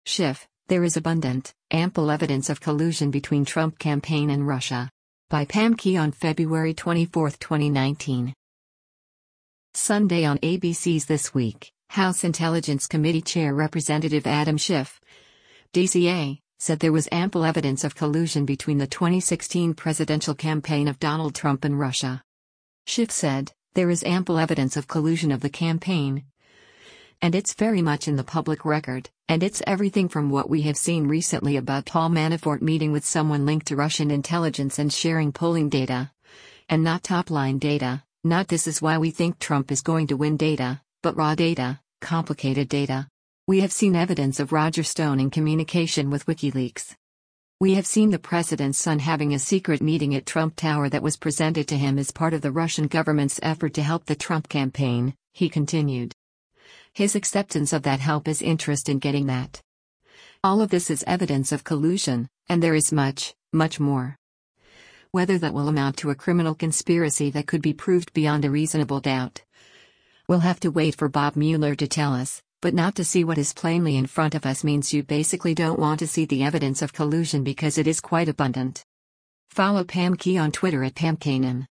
Schiff, there is abundant, ample evidence of collusion between Trump campaign and Russia. By Pam Key on February 24, 2019. Sunday on ABC's This Week, House Intelligence Committee Chair Representative Adam Schiff, DCA, said there was ample evidence of collusion between the 2016 presidential campaign of Donald Trump and Russia. Schiff said, "There is ample evidence of collusion of the campaign. And it's very much in the public record, and it's everything from what we have seen recently about Paul Manafort meeting with someone linked to Russian intelligence and sharing polling data. And not top-line data, not this is why we think Trump is going to win data, but raw data, complicated data. We have seen evidence of Roger Stone in communication with WikiLeaks. We have seen the president's son having a secret meeting at Trump Tower that was presented to him as part of the Russian government's effort to help the Trump campaign," he continued. His acceptance of that help is interest in getting that. All of this is evidence of collusion, and there is much, much more. Whether that will amount to a criminal conspiracy that could be proved beyond a reasonable doubt, we'll have to wait for Bob Mueller to tell us, but not to see what is plainly in front of us means you basically don't want to see the evidence of collusion because it is quite abundant. Follow Pam Key on Twitter at PamKanan.